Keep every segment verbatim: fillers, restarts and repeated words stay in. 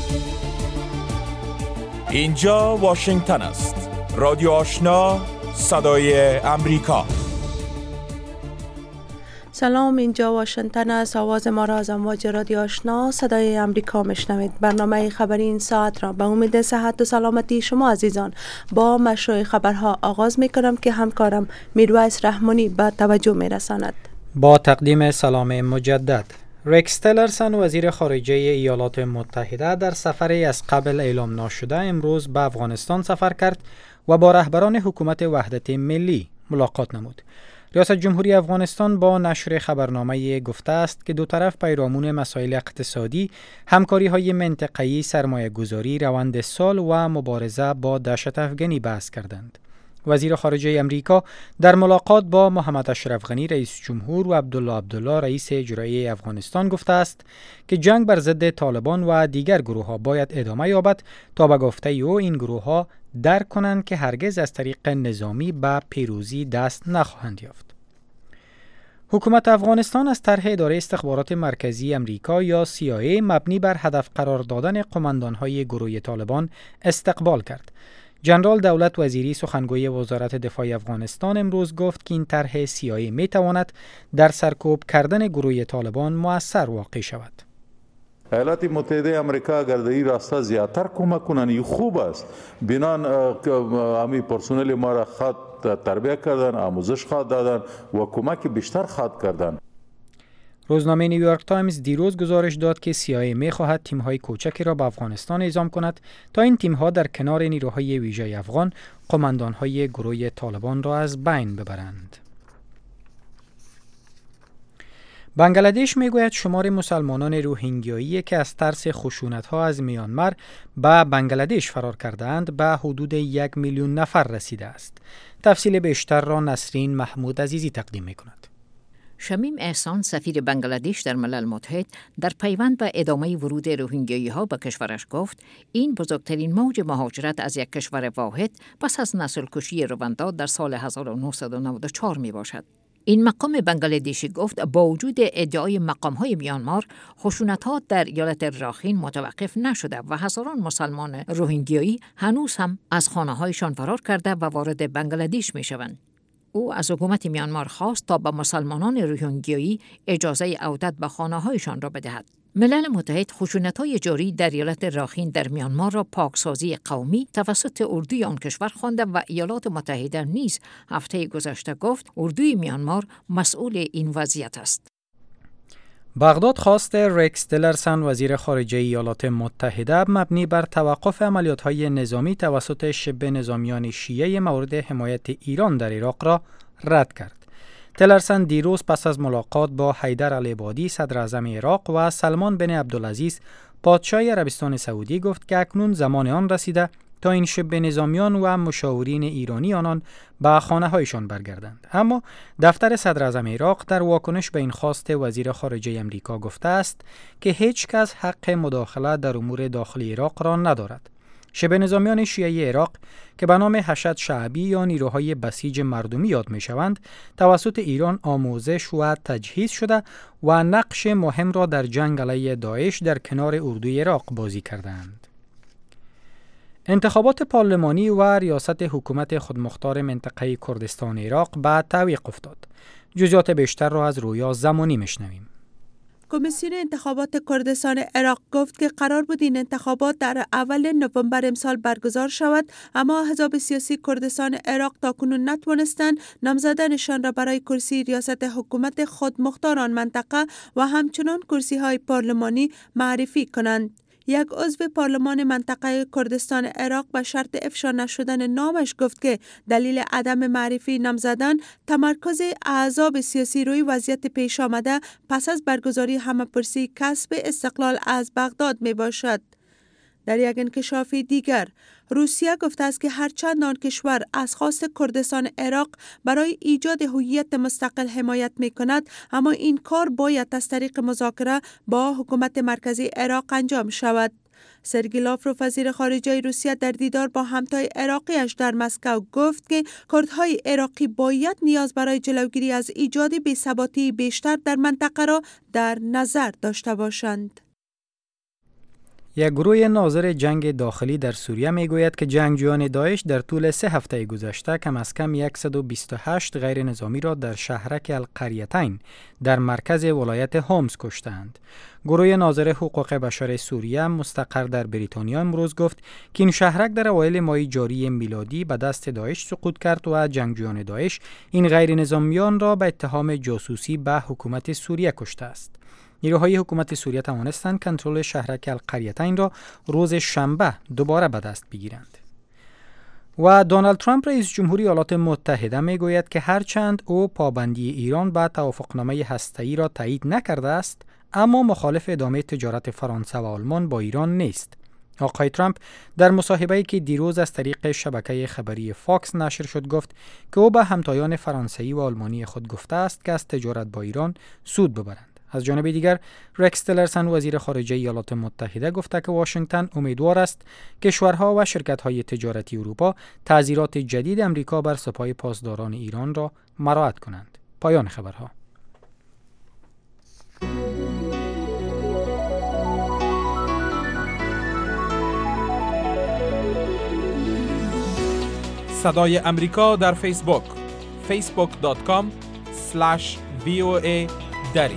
اینجا واشنگتن است. رادیو آشنا، صدای امریکا. سلام، اینجا واشنگتن است. آواز ما را از امواج رادیو آشنا صدای امریکا میشنوید. برنامه خبری این ساعت را به امید صحت و سلامتی شما عزیزان با مشروع خبرها آغاز میکنم که همکارم میرویس رحمانی به توجه میرساند. با تقدیم سلام مجدد. ریکس تیلرسن وزیر خارجه ایالات متحده در سفری از قبل اعلام ناشده امروز به افغانستان سفر کرد و با رهبران حکومت وحدت ملی ملاقات نمود. ریاست جمهوری افغانستان با نشر خبرنامه گفته است که دو طرف پیرامون مسائل اقتصادی، همکاری‌های منطقه‌ای، سرمایه‌گذاری، روند صلح و مبارزه با دهشت افغانی بحث کردند. وزیر خارجه امریکا در ملاقات با محمد اشرف غنی رئیس جمهور و عبدالله عبدالله رئیس اجرایی افغانستان گفته است که جنگ بر ضد طالبان و دیگر گروه‌ها باید ادامه یابد تا به گفته او این گروه‌ها درک کنند که هرگز از طریق نظامی به پیروزی دست نخواهند یافت. حکومت افغانستان از طرح اداره استخبارات مرکزی امریکا یا سی آی ای مبنی بر هدف قرار دادن قماندان‌های گروه طالبان استقبال کرد. جنرال دولت وزیری سخنگوی وزارت دفاع افغانستان امروز گفت که این طرح سی آی ای می تواند در سرکوب کردن گروه طالبان مؤثر واقع شود. ایالات متحده آمریکا اگر در این راسته زیادتر کمک کنند خوب است. بنان امی پرسنل ما را خط تربیت کردن، آموزش خواهد دادن و کمک بیشتر خواهد کردن. روزنامه نیویورک تایمز دیروز گزارش داد که سی آی ای می خواهد تیم‌های کوچکی را به افغانستان اعزام کند تا این تیم‌ها در کنار نیروهای ویژه افغان قماندان‌های گروه طالبان را از بین ببرند. بنگلادش میگوید شمار مسلمانان روهینگیایی که از ترس خشونت‌ها از میانمار به بنگلادش فرار کردند به حدود یک میلیون نفر رسیده است. تفصیل بیشتر را نسرین محمود عزیزی تقدیم می‌کند. شمیم احسان سفیر بنگلادش در ملل متحد در پیوند به ادامه ورود روهینگیایی ها به کشورش گفت این بزرگترین موج مهاجرت از یک کشور واحد پس از نسل کشی روندا در سال هزار و نهصد و نود و چهار می باشد. این مقام بنگلادشی گفت با وجود ادعای مقام های میانمار، خشونت ها در ایالت راخین متوقف نشده و هزاران مسلمان روهینگیایی هنوز هم از خانه هایشان فرار کرده و وارد بنگلادش می شوند. او از حکومت میانمار خواست تا به مسلمانان روهینگیایی اجازه عودت به خانه‌هایشان را بدهد. ملل متحد خشونت‌های جاری در ایالت راخین در میانمار را پاکسازی قومی توسط اردوی آن کشور خوانده و ایالات متحده نیز هفته گذشته گفت اردوی میانمار مسئول این وضعیت است. بغداد خواست ریکس تیلرسن وزیر خارجه ایالات متحده مبنی بر توقف عملیات‌های نظامی توسط شبه نظامیان شیعه مورد حمایت ایران در عراق را رد کرد. تیلرسن دیروز پس از ملاقات با حیدر العبادی صدر اعظم عراق و سلمان بن عبدالعزیز پادشاه عربستان سعودی گفت که اکنون زمان آن رسیده تا این شبه نظامیان و مشاورین ایرانی آنان به خانه هایشان برگردند. اما دفتر صدر اعظم عراق در واکنش به این خواست وزیر خارجه امریکا گفته است که هیچ کس حق مداخله در امور داخلی عراق را ندارد. شبه نظامیان شیعه عراق که به نام حشد شعبی یا نیروهای بسیج مردمی یاد می شوند، توسط ایران آموزش و تجهیز شده و نقش مهم را در جنگ علیه داعش در کنار اردوی عراق بازی کردند. انتخابات پارلمانی و ریاست حکومت خودمختار منطقه کردستان عراق به تعویق افتاد. جزئیات بیشتر را از رویا زمانی میشنویم. کمیسیون انتخابات کردستان عراق گفت که قرار بود این انتخابات در اول نوامبر امسال برگزار شود، اما احزاب سیاسی کردستان عراق تاکنون نتوانستند نامزدانشان را برای کرسی ریاست حکومت خودمختار آن منطقه و همچنان کرسی های پارلمانی معرفی کنند. یک عضو پارلمان منطقه کردستان عراق به شرط افشا نشدن نامش گفت که دلیل عدم معرفی نام زدن تمرکز احزاب سیاسی روی وضعیت پیش آمده پس از برگزاری همه‌پرسی کسب استقلال از بغداد می باشد. در یک انکشاف دیگر، روسیه گفته است که هرچند آن کشور از خواست کردستان عراق برای ایجاد هویت مستقل حمایت می کند، اما این کار باید از طریق مذاکره با حکومت مرکزی عراق انجام شود. سرگئی لاوروف وزیر خارجه روسیه در دیدار با همتای عراقیش در مسکو گفت که کردهای عراقی باید نیاز برای جلوگیری از ایجاد بی‌ثباتی بیشتر در منطقه را در نظر داشته باشند. یک گروه ناظر جنگ داخلی در سوریه میگوید که جنگجویان داعش در طول سه هفته گذشته کم از کم صد و بیست و هشت غیر نظامی را در شهرک القریتین در مرکز ولایت هومس کشتند. گروه ناظر حقوق بشر سوریه مستقر در بریتانیا امروز گفت که این شهرک در اوایل ماه جاری میلادی به دست داعش سقوط کرد و جنگجویان داعش این غیر نظامیان را به اتهام جاسوسی به حکومت سوریه کشته است. نیروهای حکومت سوریه توانستند کنترل شهرک القریتین را روز شنبه دوباره به دست بگیرند. و دونالد ترامپ رئیس جمهوری ایالات متحده میگوید که هرچند او پابندی ایران به توافقنامه هسته‌ای را تایید نکرده است، اما مخالف ادامه تجارت فرانسه و آلمان با ایران نیست. آقای ترامپ در مصاحبه‌ای که دیروز از طریق شبکه خبری فاکس نشر شد گفت که او به همتایان فرانسوی و آلمانی خود گفته است که از تجارت با ایران سود ببرند. از جانب دیگر رکس تلرسن وزیر خارجه ایالات متحده گفته که واشنگتن امیدوار است کشورها و شرکت‌های تجارتی اروپا تعزیرات جدید امریکا بر سپاه پاسداران ایران را مراعات کنند. پایان خبرها. صدای امریکا در فیسبوک فیسبوک دات کام اسلش وی او ای دری.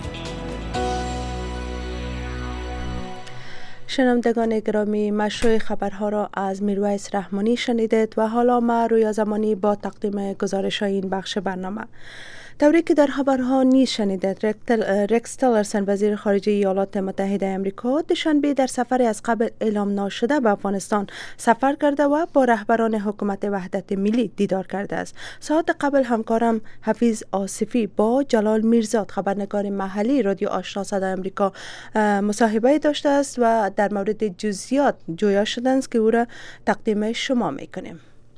شنوندگان گرامی، مشروع خبرها را از میرویس رحمانی شنیدید و حالا ما رویا زمانی با تقدیم گزارش های این بخش برنامه. طوری که در خبرها نیز شنیدید، رکس تلرسن وزیر خارجه ایالات متحده آمریکا دوشنبه در سفری از قبل اعلام ناشده به افغانستان سفر کرده و با رهبران حکومت وحدت ملی دیدار کرده است. ساعت قبل همکارم حفیظ آصفی با جلال میرزاد خبرنگار محلی رادیو آشنا صدای آمریکا مصاحبه داشته است و در مورد جزئیات جویا شدند که او را تقدیم شما میکنیم.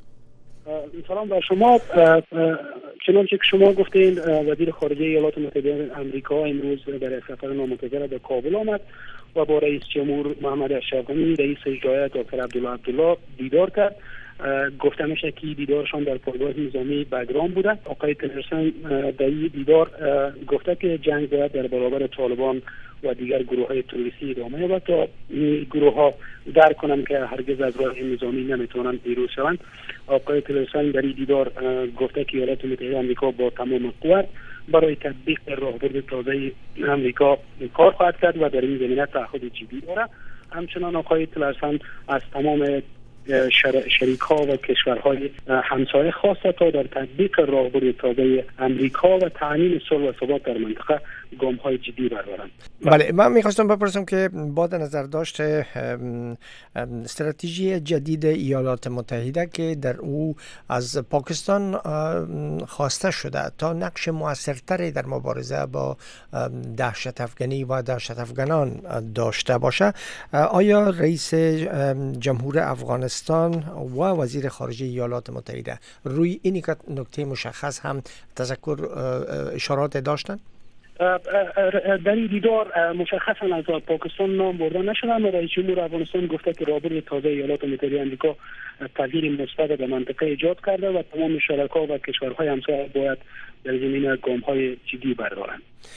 سلام بر شما. چنانچه که شما گفتین، وزیر خارجه ایالات متحده آمریکا امروز در سفر نامنتظره به کابل آمد و با رئیس جمهور محمد اشرف غنی، رئیس اجرایی دکتر عبدالله عبدالله دیدار کرد. گفته میشه که دیدارشان در پایگاه نظامی بگرام بوده. آقای تلرسن در این دیدار گفته که جنگ باید در برابر طالبان و دیگر گروه های تروریستی ادامه یابد تا گروه ها درک کنند که هرگز از راه نظامی نمیتونند پیروز شوند. آقای تلرسن در این دیدار گفته که ایالات متحده آمریکا با تمام قوت برای تطبیق راهبرد تازه آمریکا کار خواهد کرد و در این زمینه تعهد جدی دارد. همچنان آقای تلرسن از تمام شر... شریک ها و کشورهای همسایه خواسته تا در تطبیق راهبرد تازه امریکا و تامین صلح و ثبات در منطقه گام های جدی بردارند. بله، من میخواستم بپرسم که با نظر داشت استراتژی جدید ایالات متحده که در او از پاکستان خواسته شده تا نقش موثرتری در مبارزه با دهشت افغانی و دهشت افغانان داشته باشه، آیا رئیس جمهور افغانستان و وزیر خارجه ایالات متحده روی این نکته مشخص هم تذکر اشارات داشتند؟ در این دیدار مشخصا از پاکستان نام برده نشده، اما رئیس جمهور افغانستان گفته که راهبرد تازه ایالات متحده آمریکا تغییر مثبت در منطقه ایجاد کرده و تمام شرکا و کشورهای همسایه باید در زمینه گام‌های جدی بردارند.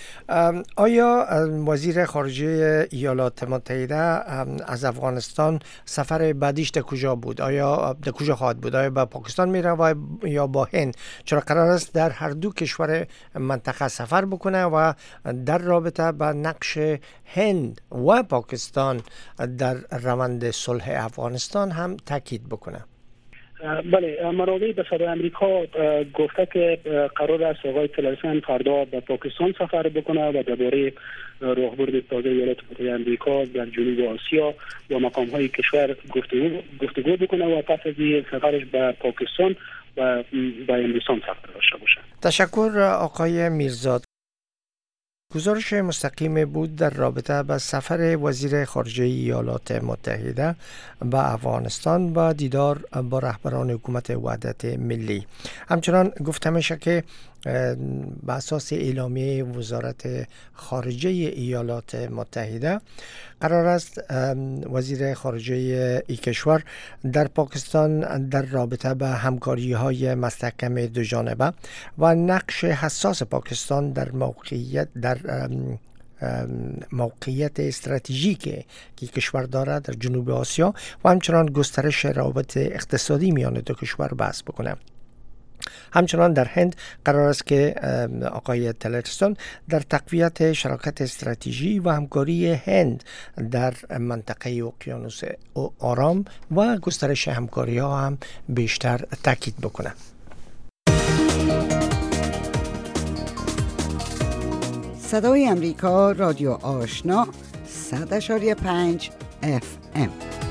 آیا وزیر خارجه ایالات متحده از افغانستان سفر بعدیش در کجا بود؟ آیا در کجا خواهد بود؟ آیا به پاکستان میره و یا با هند؟ چرا قرار است در هر دو کشور منطقه سفر بکنه و در رابطه با نقش هند و پاکستان در روند صلح افغانستان هم تاکید بکنه؟ بله، منابع به صدای امریکا گفته که قرار است آقای تلرسن فردا به پاکستان سفر بکنه و درباره راهبرد تازه ایالات متحده آمریکا در جنوب آسیا و مقام‌های کشور گفتگو گفتگو بکنه و پس از این سفرش به پاکستان و به هندوستان سفر داشته باشه. تشکر آقای میرزاد. گزارش مستقیم بود در رابطه با سفر وزیر خارجه ایالات متحده به افغانستان و دیدار با رهبران حکومت وحدت ملی. همچنان گفته میشه که به اساس اعلامیه وزارت خارجه ایالات متحده قرار است وزیر خارجه ای کشور در پاکستان در رابطه با همکاری های مستحکم دو جانبه و نقش حساس پاکستان در موقعیت در موقعیت استراتژیکی که کشور دارد در جنوب آسیا و همچنان گسترش روابط اقتصادی میان دو کشور بحث بکنه. همچنان در هند قرار است که آقای تلرسون در تقویت شراکت استراتژی و همکاری هند در منطقه اقیانوس آرام و گسترش همکاری ها هم بیشتر تاکید بکنه. صدای امریکا، رادیو آشنا، صد اشاری پنج اف ام.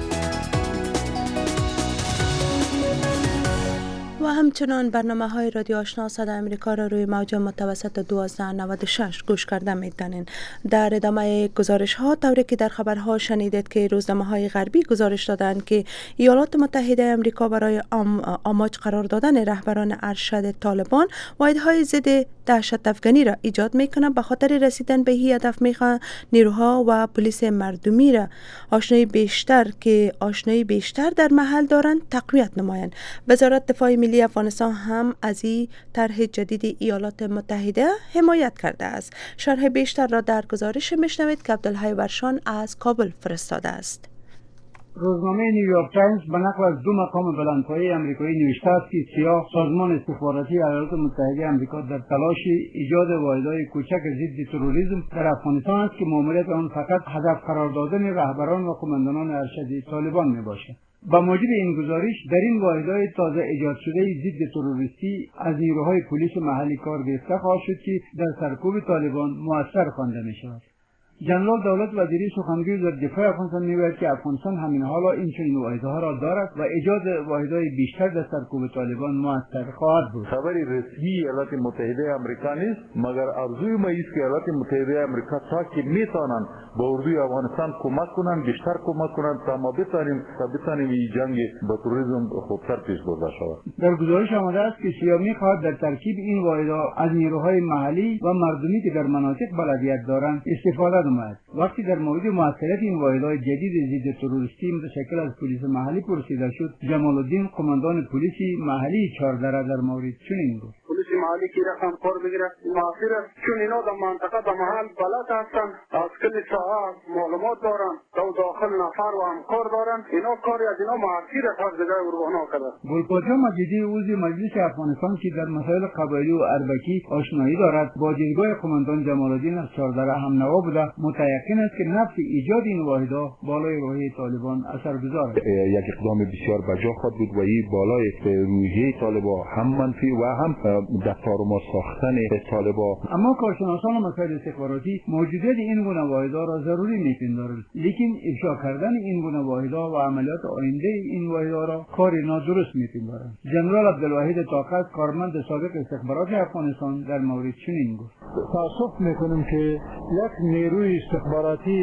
و همچنان برنامه های رادیو آشنا صدای امریکا را روی موج متوسط دوازده نود و شش گوش کرده می‌دانید. در ادامه گزارش ها، طوری که در خبرها شنیدید که روزنامه های غربی گزارش دادند که ایالات متحده امریکا برای آم، آماج قرار دادن رهبران ارشد طالبان واحدهای ضد دهشت افغانی را ایجاد می‌کنند، به خاطر رسیدن به این هدف می‌خواهند نیروها و پلیس مردمی را آشنایی بیشتر که آشنایی بیشتر در محل دارند تقویت نمایند. وزارت دفاع ملی افغانستان هم از این طرح جدید ایالات متحده حمایت کرده است. شرح بیشتر را در گزارش میشنوید که عبدالحی ورشان از کابل فرستاده است. روزنامه نیویورک تایمز به نقل از دو مقام بلندپایه آمریکایی نوشته است که سیاه سازمان استخباراتی ایالات متحده آمریکا در تلاش ایجاد واحدهای کوچک ضد تروریسم در افغانستان است که ماموریت آن فقط هدف قرار دادن رهبران و قماندانان ارشد طالبان میباشد. با موجب این گزارش در این واحدهای تازه ایجاد شده ضد تروریستی از نیروهای پلیس محلی کار گرفته خواهد شد که در سرکوب طالبان مؤثر خوانده می‌شود. جنرال دولت وزیری سخنگوی وزارت دفاع افغانستان می‌گوید که افغانستان همین حالا این چنین واحدها را دارد و ایجاد واحدهای بیشتر در سرکوب طالبان مؤثر خواهد بود. خبر رسمی ایالات متحده آمریکا نیست، مگر ارزوی ما است که ایالات متحده آمریکا تا که میتونن به اردوی افغانستان کمک کنن، بیشتر کمک کنن تا ما بتونیم تا بتونیم این جنگ با تروریسم خوبتر پیش برده شود. در گزارش آمده است که سیاه می‌خواهد در ترکیب این واحدها از نیروهای محلی و مردمی که در مناطق بلدیت دارند استفاده نماید. وقتی در مورد موثریت این واحدهای جدید ضد تروریستی متشکل از پلیس محلی پرسیده شد، جمال الدین قماندان پلیس محلی چهارده در مورد چنین گفت: پلیس محلی که رقم کار بگیره موثر است، چون اینا در منطقه در محل بلد هستند، از کل ساعت معلومات دارند، در داخل نفر و همکار دارند. اینا کاری از اینا موثر است از دیگه اروانا کرده. گلپاچه مجیدی عضو مجلس افغانستان که در مسائل قبایلی و اربکی آشنایی دارد با جایگاه قماندان جمال الدین از چهارده هم نوا بوده متیقن است که نفس ایجاد این واحدها بالای روحیه طالبان اثرگذار است. یک اقدام بسیار بجا خواهد بود و این بالای روحیه طالبان هم منفی و هم در تارما ساختن طالبان. اما کارشناسان مسائل استخباراتی موجودیت این گونه واحدها را ضروری می‌پندارند، لیکن افشا کردن این گونه واحدها و عملیات آینده این واحدها را کار نادرست می‌پندارند. جنرال عبدالواحد طاقت کارمند سابق استخبارات افغانستان در مورد چنین گفت: تأسف می‌کنیم که یک نیروی استخباراتی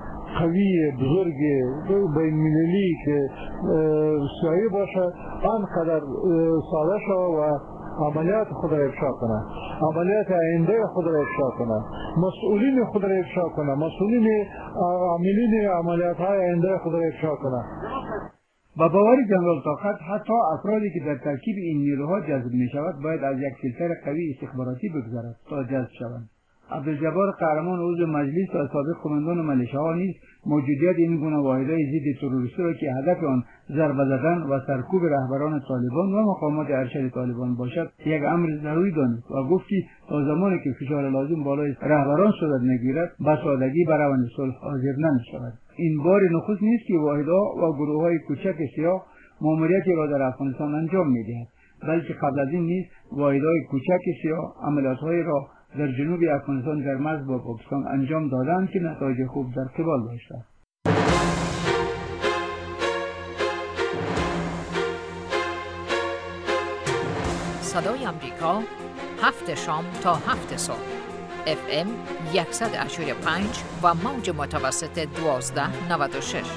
قوی بزرگ بین‌المللی که سیاهی باشه آنقدر ساده شد و عملیات خود را افشا کنه، عملیات آینده خود را افشا کنه، مسئولین خود را افشا کنه، مسئولین عاملین عملیات های آینده خود را افشا کنه. با باور جنرال طاقت حتی افرادی که در ترکیب این نیروها جذب می شود باید از یک فیلتر قوی استخباراتی بگذرد تا جذب شوند. عبدالجبار قهرمان عضو مجلس و سابق قماندان ملیشه‌ها نیز موجودیت این گونه واحدهای ضد تروریستی را که هدف آن ضربه زدن و سرکوب رهبران طالبان و مقامات ارشد طالبان باشد یک امر ضروری دانست و گفت که تا زمانی که فشار لازم بالای رهبران صورت نگیرد به سادگی بر روند صلح حاضر نمی‌شود. این بار نخست نیست که واحدها و گروه‌های کوچک سیاه ماموریتی را در افغانستان انجام می‌دهند، بلکه قبل از این نیز واحدهای کوچک سیاه عملیات‌هایی را در جنوب افغانستان در مرز با پاکستان انجام دادند که نتایج خوب در قبال داشته. صدای آمریکا هفت شام تا هفت صبح اف ام صد و پنج و موج متوسط دوازده نود و شش.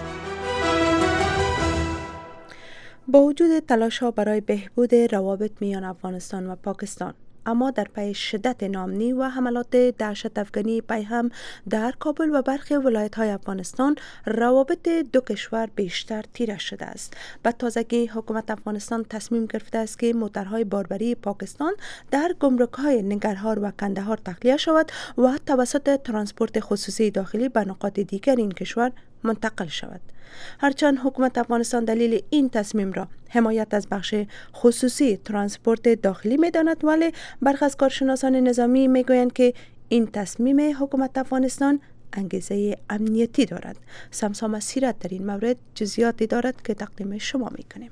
با وجود تلاش ها برای بهبود روابط میان افغانستان و پاکستان، اما در پی شدت ناامنی و حملات دهشت افغانی پی هم در کابل و برخی ولایت‌های افغانستان روابط دو کشور بیشتر تیره شده است. به تازگی حکومت افغانستان تصمیم گرفته است که موترهای باربری پاکستان در گمرک‌های ننگرهار و کندهار تخلیه شود و توسط ترانسپورت خصوصی داخلی به نقاط دیگر این کشور منتقل شود. هرچند حکومت افغانستان دلیل این تصمیم را حمایت از بخش خصوصی ترانسپورت داخلی می‌داند، ولی برخی از کارشناسان نظامی می‌گویند که این تصمیم حکومت افغانستان انگیزه امنیتی دارد. سمسام سیرت در این مورد جزئیاتی دارد که تقدیم شما می‌کنیم.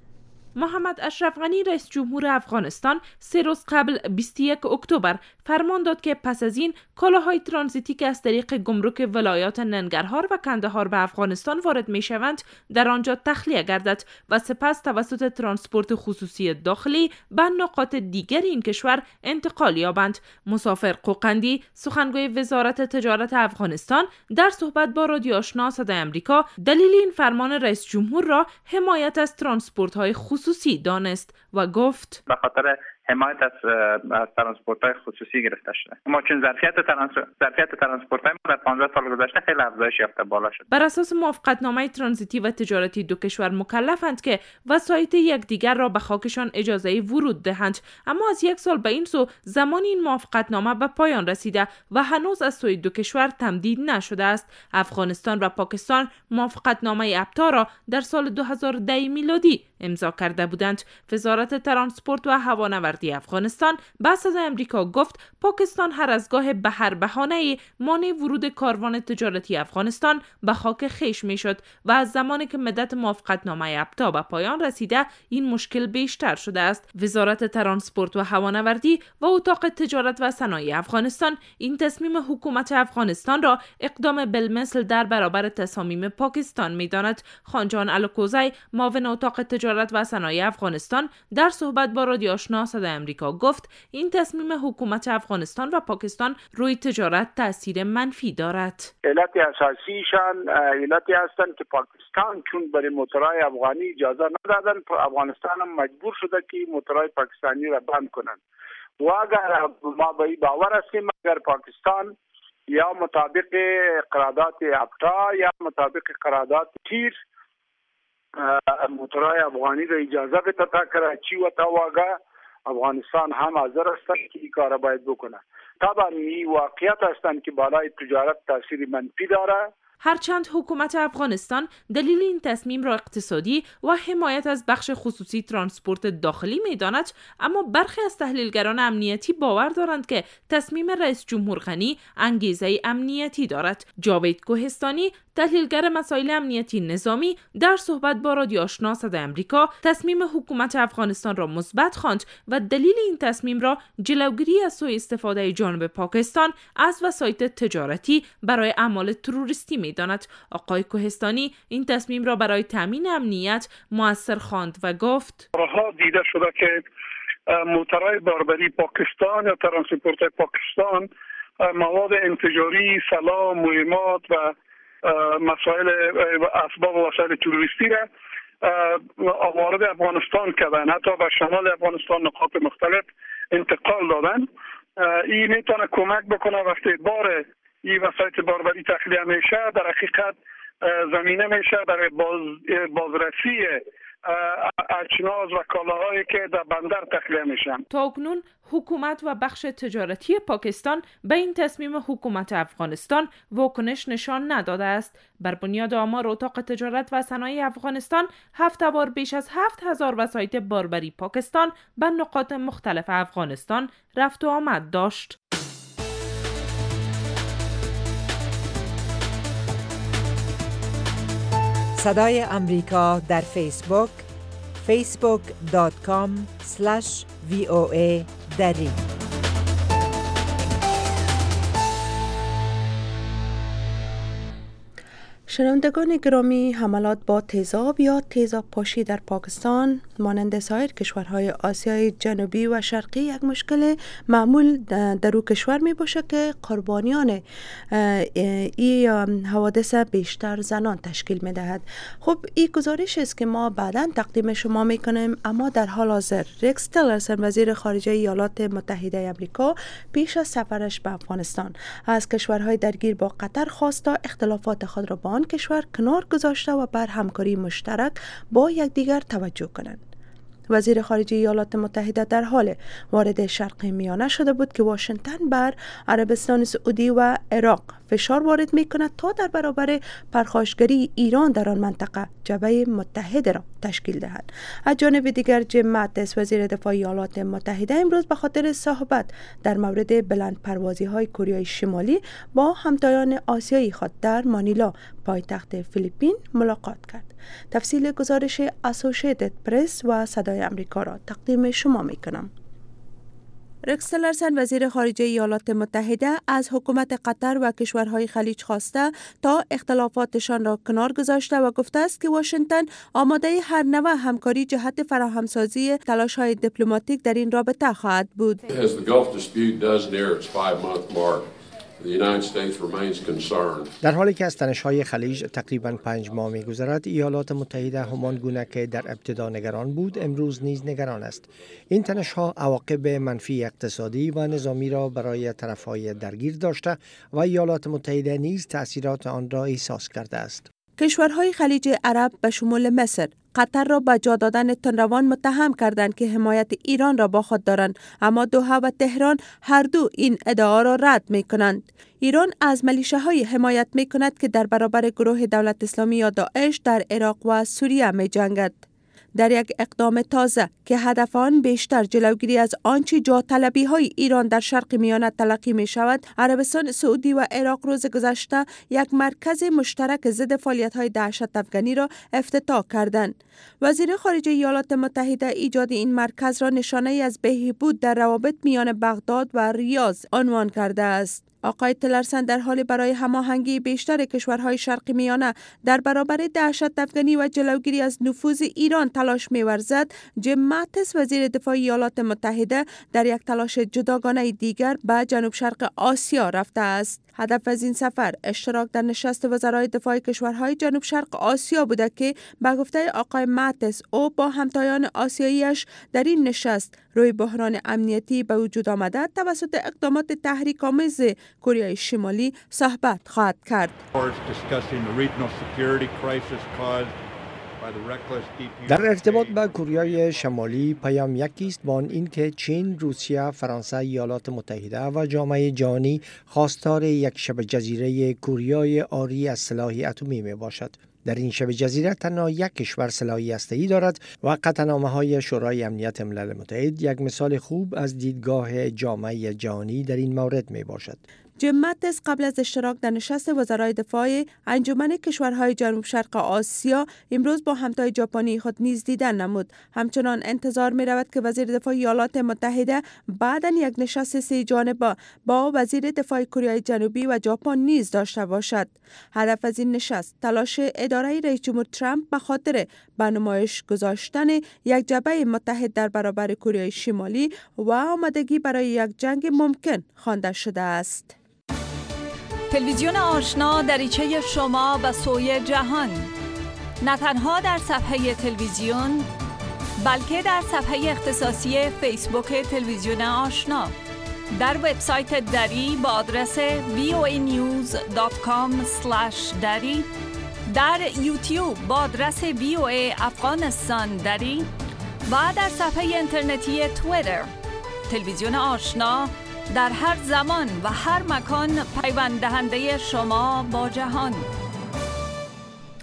محمد اشرف غنی رئیس جمهور افغانستان سه روز قبل بیست و یک اکتبر فرمان داد که پس از این کالاهای ترانزیتی که از طریق گمرک ولایات ننگرهار و کندهار به افغانستان وارد می شوند در آنجا تخلیه گردد و سپس توسط ترانسپورت خصوصی داخلی به نقاط دیگر این کشور انتقال یابند. مسافر قوقندی سخنگوی وزارت تجارت افغانستان در صحبت با رادیو آشنا صدای آمریکا دلیل این فرمان رئیس جمهور را حمایت از ترانسپورت های خصوصی دانست و گفت به خاطر حمایت از ترانسپورت‌های خصوصی گرفته شده. ما چون ظرفیت ترانسپورت ظرفیت ترانسپورت‌های ما در پانزده سال گذشته خیلی افزایش یافته بالا شد. بر اساس موافقتنامه ترانزیتی و تجارتی دو کشور مکلفند که وسایط یکدیگر را به خاکشان اجازه ورود دهند، اما از یک سال به این سو زمان این موافقتنامه به پایان رسیده و هنوز از سوی دو کشور تمدید نشده است. افغانستان و پاکستان موافقتنامه ابتا را در سال دو هزار و ده میلادی امضا کرده بودند. وزارت ترانسپورت و هوانوردی افغانستان به صدای آمریکا گفت پاکستان هر از گاه به هر بهانه‌ای مانع ورود کاروان تجارتی افغانستان به خاک خویش میشد و از زمانی که مدت موافقتنامه ابتا به پایان رسیده این مشکل بیشتر شده است. وزارت ترانسپورت و هوانوردی و اتاق تجارت و صنایع افغانستان این تصمیم حکومت افغانستان را اقدام بالمثل در برابر تصامیم پاکستان می‌داند. خانجان الکوزی معاون اتاق تجارت و صنایع افغانستان در صحبت با رادیو آشنا صدای آمریکا گفت این تصمیم حکومت افغانستان و پاکستان روی تجارت تاثیر منفی دارد. علت اساسیشان علتی هستند که پاکستان چون برای موتورهای افغانی اجازه ندادن، افغانستان هم مجبور شده که موتورهای پاکستانی را بند کنند. و اگر ما به این باور هستیم اگر پاکستان یا مطابق قرارداد ابتا یا مطابق قرارداد تیر موتورهای افغانی را اجازه بده تا کراچی و تا واگا، افغانستان هم حاضر است که این کار باید بکنه. طبعا این واقعیت هستند که بالای تجارت تاثیر منفی داره. هرچند حکومت افغانستان دلیل این تصمیم را اقتصادی و حمایت از بخش خصوصی ترانسپورت داخلی می‌داند، اما برخی از تحلیلگران امنیتی باور دارند که تصمیم رئیس جمهور غنی انگیزه امنیتی دارد. جاوید کوهستانی تحلیلگر مسائل امنیتی نظامی در صحبت با رادیو آشنا صدای آمریکا تصمیم حکومت افغانستان را مثبت خواند و دلیل این تصمیم را جلوگیری از سوء استفاده جانب پاکستان از وسایط تجارتی برای اعمال تروریستی می‌داند. آقای کوهستانی این تصمیم را برای تامین امنیت مؤثر خواند و گفت بارها دیده شده که موترهای باربری پاکستان یا ترانسپورت پاکستان مواد انفجاری، سلاح، مهمات و مسائل اسباب و وسایل تروریستی را وارد افغانستان کردن، حتی به شمال افغانستان نقاط مختلف انتقال دادن. این میتونه کمک بکنه وقتی بار این وسایط باربری تخلیه میشه در حقیقت زمینه میشه برای باز بازرسی اجناس و کالاهایی که در بندر تخلیه میشن. تا اکنون حکومت و بخش تجارتی پاکستان به این تصمیم حکومت افغانستان واکنش نشان نداده است. بر بنیاد آمار اتاق تجارت و صنایع افغانستان هفت بار بیش از هفت هزار وسایط باربری پاکستان به نقاط مختلف افغانستان رفت و آمد داشت. صدای امریکا در فیسبوک فیسبوک دات کام اسلش وی او ای دری. شنوندگان گرامی، حملات با تیزاب یا تیزاب پاشی در پاکستان مانند سایر کشورهای آسیای جنوبی و شرقی یک مشکل معمول در او کشور می باشه که قربانیان این حوادث بیشتر زنان تشکیل می دهد. خب این گزارش است که ما بعداً تقدیم شما می کنیم، اما در حال حاضر رکس تیلرسن وزیر خارجه ایالات متحده آمریکا پیش از سفرش به افغانستان از کشورهای درگیر با قطر خواست تا اختلافات خود را با آن کشور کنار گذاشته و بر همکاری مشترک با یکدیگر توجه کنند. وزیر خارجه ایالات متحده در حال وارد شرق میانه شده بود که واشنگتن بر عربستان سعودی و عراق فشار وارد می کند تا در برابر پرخاشگری ایران در آن منطقه جبهه متحده را تشکیل دهند. از جانب دیگر جیم ماتیس وزیر دفاع ایالات متحده امروز به خاطر صحبت در مورد بلند پروازی های کره شمالی با همتایان آسیایی خود در مانیلا پایتخت فیلیپین ملاقات کرد. تفصیل گزارش اسوسییتد پرس و صدای آمریکا را تقدیم شما می کنم. رکس تیلرسن وزیر خارجه ایالات متحده از حکومت قطر و کشورهای خلیج خواسته تا اختلافاتشان را کنار گذاشته و گفته است که واشنگتن آماده هر نوع همکاری جهت فراهمسازی تلاش‌های دیپلماتیک در این رابطه خواهد بود. در حالی که از تنش‌های خلیج تقریباً پنج ماه می‌گذرد، ایالات متحده همان گونه که در ابتدا نگران بود امروز نیز نگران است. این تنش‌ها عواقب منفی اقتصادی و نظامی را برای طرف‌های درگیر داشته و ایالات متحده نیز تأثیرات آن را احساس کرده است. کشورهای خلیج عرب به شمول مصر قطر را به جا دادن تندروان متهم کردند که حمایت ایران را با خود دارند، اما دوحه و تهران هر دو این ادعا را رد می کنند. ایران از ملیشه‌های حمایت می کند که در برابر گروه دولت اسلامی یا داعش در عراق و سوریه می جنگد. در یک اقدام تازه که هدف آن بیشتر جلوگیری از آنچه جا طلبی های ایران در شرق میانه تلقی می شود، عربستان سعودی و عراق روز گذشته یک مرکز مشترک ضد فعالیت های دهشت افغانی را افتتاح کردند. وزیر خارجه ایالات متحده ایجاد این مرکز را نشانه ای از بهبود در روابط میان بغداد و ریاض عنوان کرده است. آقای تیلرسن در حال برای هماهنگی بیشتر کشورهای شرق میانه در برابر دهشت افغانی و جلوگیری از نفوذ ایران تلاش می‌ورزد. جیم ماتیس وزیر دفاع ایالات متحده در یک تلاش جداگانه دیگر به جنوب شرق آسیا رفته است. هدف از این سفر اشتراک در نشست وزرای دفاع کشورهای جنوب شرق آسیا بوده که به گفته آقای ماتیس او با همتایان آسیاییش در این نشست روی بحران امنیتی به وجود آمده توسط اقدامات تحریک‌آمیز کره شمالی صحبت خواهد کرد. در ارتباط با کره شمالی پیام یکی است با این که چین، روسیه، فرانسه، ایالات متحده و جامعه جهانی خواستار یک شبه جزیره کوریای عاری از سلاح اتمی می باشد. در این شبه جزیره تنها یک کشور سلاح هسته‌ای دارد و قطعنامه‌های شورای امنیت ملل متحد یک مثال خوب از دیدگاه جامعه جهانی در این مورد می باشد. جیم ماتیس قبل از اشتراک در نشست وزرای دفاع انجمن کشورهای جنوب شرق آسیا امروز با همتای ژاپنی خود نیز دیدن نمود. همچنان انتظار می رود که وزیر دفاع ایالات متحده بعداً یک نشست سه جانبه با وزیر دفاع کره جنوبی و ژاپن نیز داشته باشد. هدف از این نشست تلاش اداره رئیس جمهور ترامپ به خاطر به نمایش گذاشتن یک جبهه متحد در برابر کره شمالی و آمادگی برای یک جنگ ممکن خوانده شده است. تلویزیون آشنا دریچه شما به سوی جهان، نه تنها در صفحه تلویزیون بلکه در صفحه اختصاصی فیسبوک تلویزیون آشنا، در وبسایت دری با آدرس وی او ای نیوز دات کام اسلش دری، در یوتیوب با آدرس وی او ای افغانستان دری و در صفحه اینترنتی توییتر. تلویزیون آشنا در هر زمان و هر مکان پیوند دهنده شما با جهان.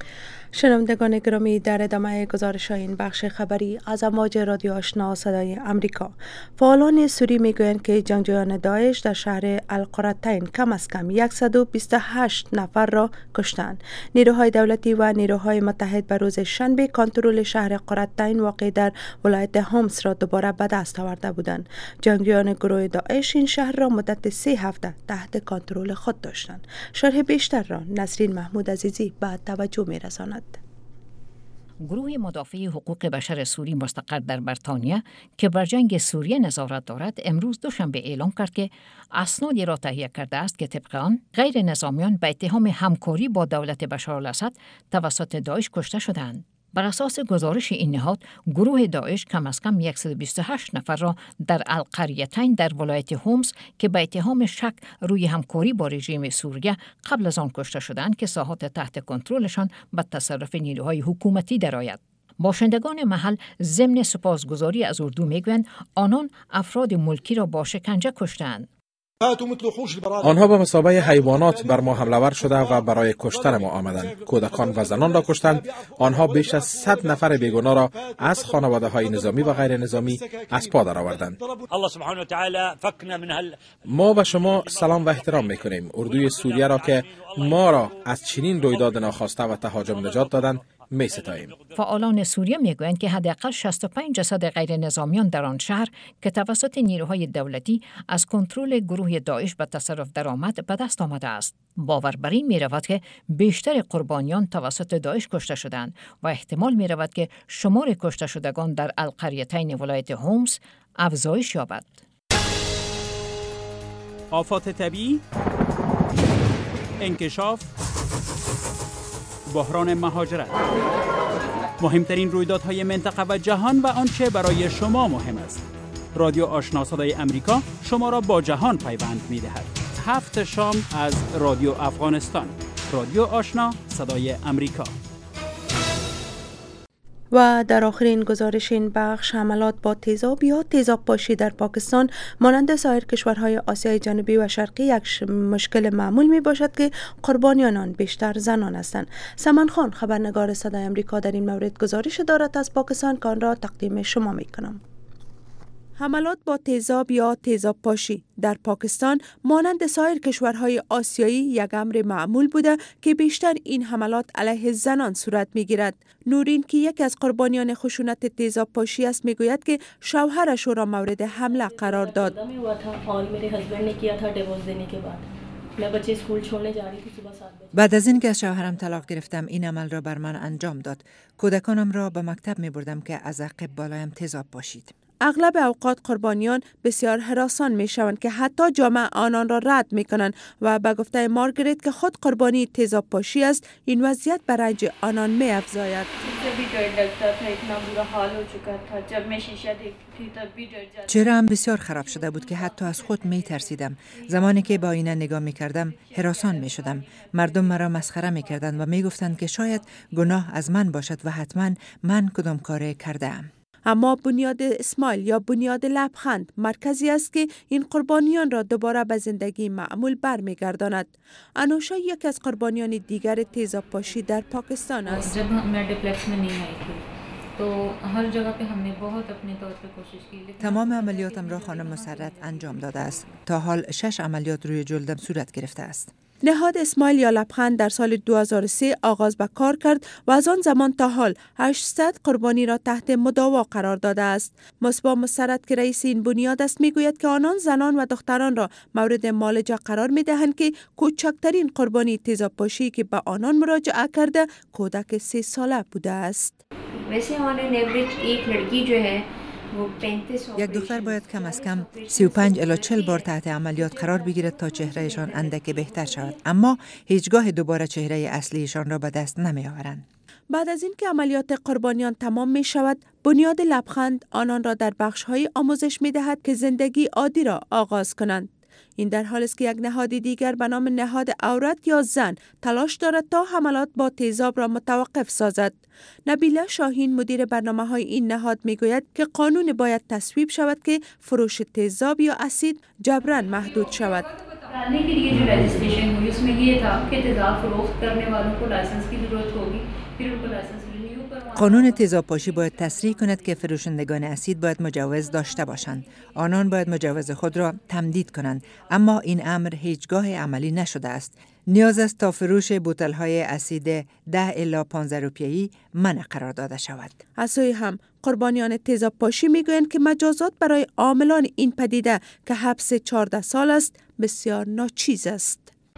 شنوندگان گرامی، در ادامه گزارش این بخش خبری از امواج رادیو آشنا صدای امریکا، فعالان سوری میگویند که جنگجویان داعش در شهر القرتین کم از کم صد و بیست و هشت نفر را کشتند. نیروهای دولتی و نیروهای متحد به روز شنبه کنترل شهر قرتین واقع در ولایت هومس را دوباره به دست آورده بودند. جنگجویان گروه داعش این شهر را مدت سه هفته تحت کنترل خود داشتند. شرح بیشتر را نسرین محمود عزیزی به توجه می‌رساند. گروه مدافع حقوق بشر سوری مستقر در بریتانیا که بر جنگ سوریه نظارت دارد امروز دوشنبه اعلام کرد که اسنادی را تهیه کرده است که طبق آن غیر نظامیان به اتهام همکاری با دولت بشار الاسد توسط داعش کشته شدند. بر اساس گزارش این نهاد، گروه داعش کم از کم صد و بیست و هشت نفر را در القریتین در ولایت هومس که به اتهام شک روی همکاری با رژیم سوریه قبل از آن کشته شدند که ساحات تحت کنترلشان به تصرف نیروهای حکومتی درآید. باشندگان محل ضمن سپاسگزاری از اردو میگویند آنان افراد ملکی را با شکنجه کشتند. آنها به مثابه حیوانات بر ما حمله ور شده و برای کشتن ما آمدند. کودکان و زنان را کشتند. آنها بیش از صد نفر بیگناه را از خانواده های نظامی و غیر نظامی از پا درآوردند. ما به شما سلام و احترام میکنیم. اردوی سوریه را که ما را از چنین رویداد ناخواسته و تهاجم نجات دادند می ستاییم. فعالان سوریه میگویند که حداقل شصت و پنج جسد غیر نظامیان در آن شهر که توسط نیروهای دولتی از کنترل گروه داعش به تصرف درآمد به دست آمده است. باور بر این می رود که بیشتر قربانیان توسط داعش کشته شدند و احتمال می رود که شمار کشته شدگان در القریتین ولایت هومس افزایش یابد. آفات طبیعی، انکشاف، بحران مهاجرت، مهمترین رویدادهای منطقه و جهان و آنچه برای شما مهم است. رادیو آشنا صدای امریکا شما را با جهان پیوند می‌دهد. هفت شام از رادیو افغانستان. رادیو آشنا صدای امریکا. و در آخرین گزارش این بخش، حملات با تیزاب یا تیزاب پاشی در پاکستان مانند سایر کشورهای آسیای جنوبی و شرقی یک مشکل معمول می باشد که قربانیان آن بیشتر زنان هستند. سمن خان خبرنگار صدای امریکا در این مورد گزارش دارد از پاکستان که آن را تقدیم شما می کنم. حملات با تیزاب یا تیزاب پاشی در پاکستان مانند سایر کشورهای آسیایی یک امر معمول بوده که بیشتر این حملات علیه زنان صورت می‌گیرد. نورین که یکی از قربانیان خشونت تیزاب پاشی است میگوید که شوهرش او را مورد حمله قرار داد. بعد از اینکه از شوهرم طلاق گرفتم این عمل را بر من انجام داد. کودکانم را به مکتب می بردم که از عقب بالایم تیزاب پاشید. اغلب اوقات قربانیان بسیار هراسان می شوند که حتی جامعه آنان را رد می کنند و به گفته مارگریت که خود قربانی تیزاب پاشی است، این وضعیت بر رنج آنان می افزاید. چهره‌ام بسیار خراب شده بود که حتی از خود می ترسیدم. زمانی که با آینه نگاه می کردم هراسان می شدم. مردم مرا مسخره می کردند و می گفتند که شاید گناه از من باشد و حتما من کدام کار کرده ام. اما بنیاد اسمایل یا بنیاد لبخند مرکزی است که این قربانیان را دوباره به زندگی معمول برمیگرداند. انوشا یک از قربانیان دیگر تیزاب پاشی در پاکستان است. تمام عملیاتم را خانم مسرت انجام داده است. تا حال شش عملیات روی جلدم صورت گرفته است. نهاد اسمایل یا لبخند در سال دو هزار و سه آغاز به کار کرد و از آن زمان تا حال هشتصد قربانی را تحت مداوا قرار داده است. مصباح مسرت که رئیس این بنیاد است میگوید که آنان زنان و دختران را مورد معالجه قرار میدهند که کوچکترین قربانی تیزاب پاشی که به آنان مراجعه کرده کودک سه ساله بوده است. یک دختر باید کم از کم سی و پنج الی چهل بار تحت عملیات قرار بگیرد تا چهرهشان اندک بهتر شود، اما هیچگاه دوباره چهره اصلیشان را به دست نمی آورند. بعد از اینکه عملیات قربانیان تمام می شود، بنیاد لبخند آنان را در بخش‌های آموزش می دهد که زندگی عادی را آغاز کنند. این در حالی است که یک نهاد دیگر به نام نهاد عورت یا زن تلاش دارد تا حملات با تیزاب را متوقف سازد. نبیله شاهین مدیر برنامه‌های این نهاد میگوید که قانون باید تصویب شود که فروش تیزاب یا اسید جبراً محدود شود. डालने के लिए जो रजिस्ट्रेशन हुई उसमें ये था कि तेज़ाब फरोख्त करने वालों को लाइसेंस की ज़रूरत होगी, قانون تیزابپاشی باید تصریح کند که فروشندگان اسید باید مجوز داشته باشند. آنان باید مجوز خود را تمدید کنند، اما این امر هیچگاه عملی نشده است. نیاز است تا فروش بوتل‌های اسید ده الی پانزده روپیه‌ای منع قرار داده شود. از سوی هم قربانیان تیزابپاشی میگویند که مجازات برای عاملان این پدیده که حبس چهارده سال است بسیار ناچیز است.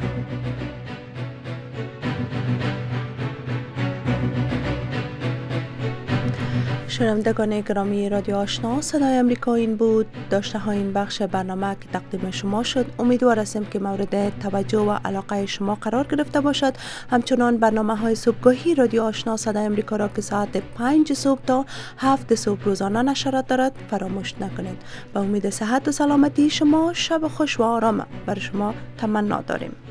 شنوندگان گرامی رادیو آشنا، صدای امریکا این بود. داشته های این بخش برنامه که تقدیم شما شد امیدوار هستیم که مورد توجه و علاقه شما قرار گرفته باشد. همچنان برنامه های صبحگاهی رادیو آشنا صدای امریکا را که ساعت پنج صبح تا هفت صبح روزانه نشرات دارد فراموش نکنید. با امید صحت و سلامتی شما شب خوش و آرام بر شما تمنا داریم.